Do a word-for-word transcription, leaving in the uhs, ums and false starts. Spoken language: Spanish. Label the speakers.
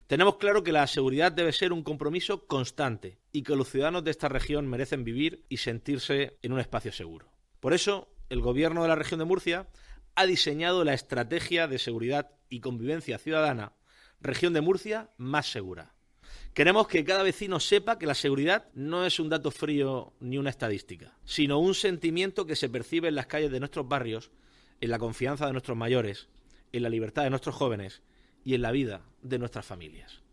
Speaker 1: Tenemos claro que la seguridad debe ser un compromiso constante y que los ciudadanos de esta región merecen vivir y sentirse en un espacio seguro. Por eso, el Gobierno de la región de Murcia ha diseñado la Estrategia de Seguridad y Convivencia Ciudadana Región de Murcia más segura. Queremos que cada vecino sepa que la seguridad no es un dato frío ni una estadística, sino un sentimiento que se percibe en las calles de nuestros barrios, en la confianza de nuestros mayores, en la libertad de nuestros jóvenes y en la vida de nuestras familias.